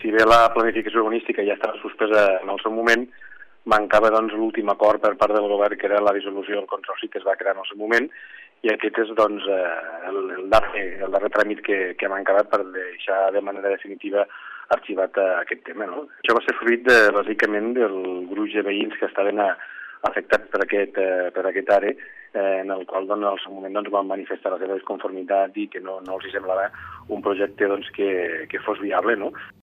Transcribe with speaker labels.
Speaker 1: si bé la planificació urbanística ja estava suspesa en el seu moment, mancava l'últim acord per part del govern, que era la dissolució del consorci que es va crear en el seu moment, i aquest és el darrer tràmit que hem encarat per deixar de manera definitiva arxivat aquest tema. No? Això va ser fruit, bàsicament, del gruix de veïns que estaven afectats per aquest àrea, en el qual en el seu moment van manifestar la seva desconformitat i que no els semblava un projecte que fos viable. No?